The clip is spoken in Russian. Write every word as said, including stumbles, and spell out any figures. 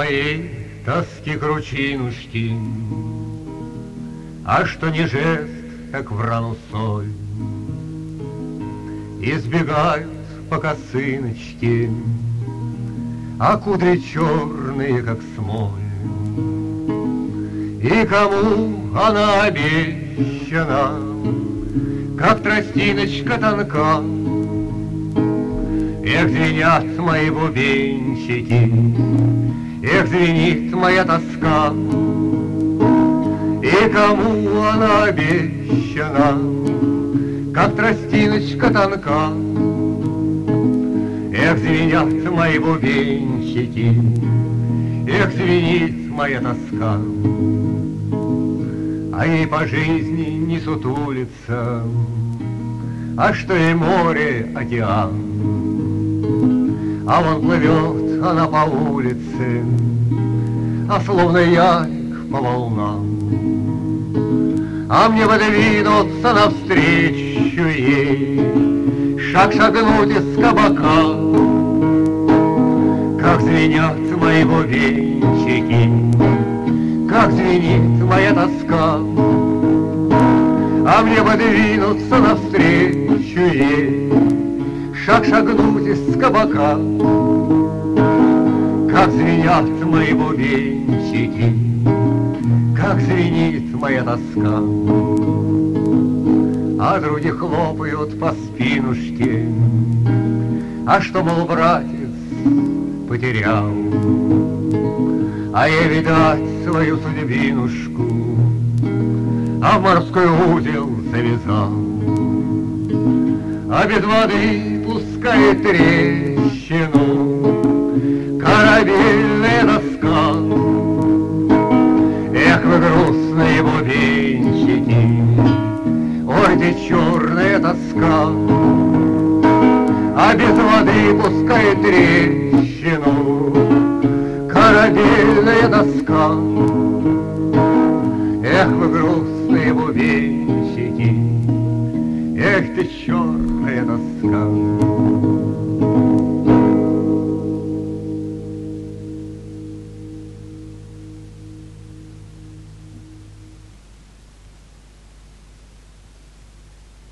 моей тоски кручинушки, а что не жест, так в рану соль. Избегают по косыночке, а кудри черные, как смоль. И кому она обещана, как тростиночка тонка. Эх, звенят мои бубенчики, эх, звенит моя тоска. И кому она обещана, как тростиночка тонка. Эх, звенят мои бубенчики, эх, звенит моя тоска. А ей по жизни не сутулится, а что и море, океан. А вон плывет она по улице, а словно яик по волнам. А мне подвинуться навстречу ей, шаг шагнуть из кабака. Как звенят мои бубенчики, как звенит моя тоска. А мне подвинуться навстречу ей, шаг шагнуть из кабака. Как звенят мои бубенчики, как звенит моя тоска. А други хлопают по спинушке, а что, мол, братец потерял. А я, видать, свою судьбинушку, а в морской узел завязал. А без воды пускает трещину корабельная доска. Эх, вы грустные бубенчики, ой, ты черная тоска. А без воды пускает трещину корабельная доска. Эх, вы грустные бубенчики, эх, ты черная тоска.